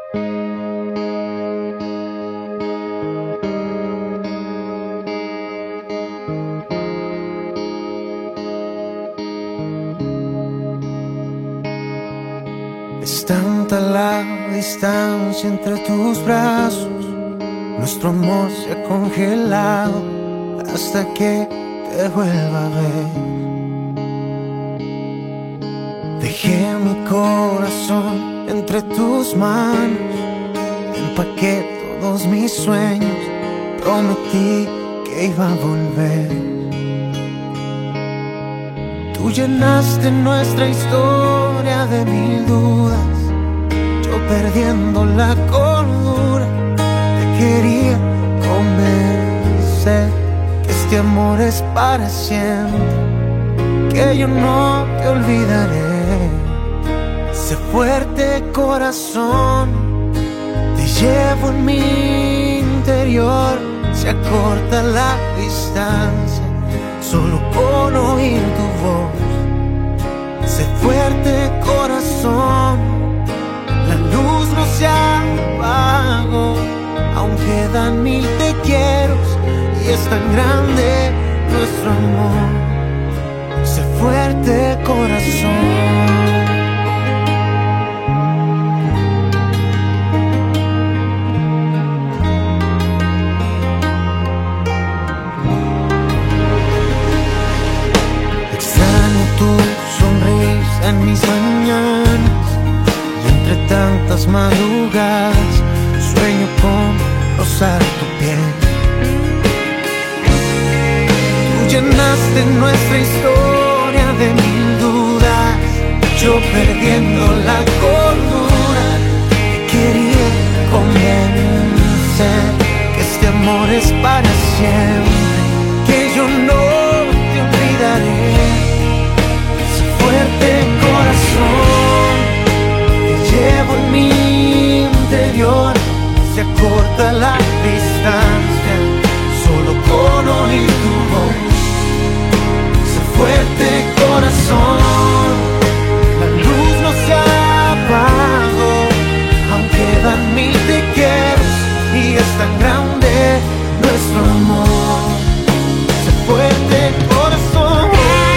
Es tanta la distancia entre tus brazos, nuestro amor se ha congelado hasta que te vuelva a ver. Dejé mi corazón entre tus manos, empaqué todos mis sueños, prometí que iba a volver. Tú llenaste nuestra historia de mil dudas, yo perdiendo la cordura, te quería convencer que este amor es para siempre, que yo no te olvidaré. Sé fuerte, corazón, te llevo en mi interior. Se acorta la distancia solo con oír tu voz. Sé fuerte, corazón, la luz no se apagó, aún quedan mil te quieros y es tan grande nuestro amor. Sé fuerte, corazón. En mis mañanas y entre tantas madrugadas sueño con rozar tu piel. Tú llenaste nuestra historia de mil dudas, yo perdiendo la cordura, te quería convencer que este amor es para siempre, que yo no te olvidaré. Fuerte, corazón, te llevo en mi interior. Se acorta la distancia solo con oír tu voz. Sé fuerte, corazón, la luz no se apagó, aún quedan mil te quiero y es tan grande nuestro amor. Sé fuerte, corazón.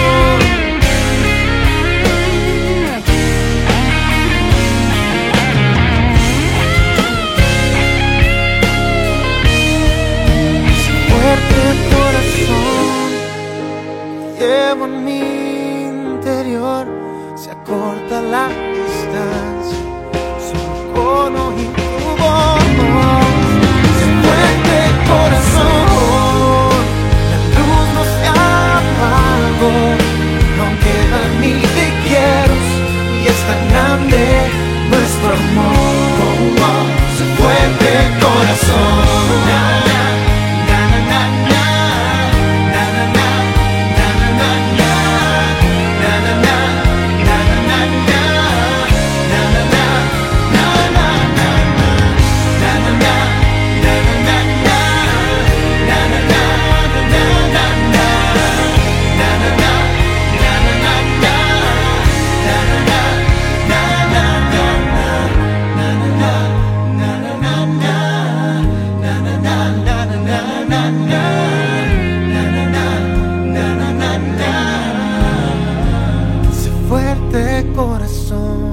Corazón, llevo en mi interior, se acorta la distancia solo con oír tu voz. Se fuerte, corazón, la luz no se apagó, aún quedan mil te quiero y es tan grande nuestro amor. Se fuerte, corazón. Sé fuerte, corazón.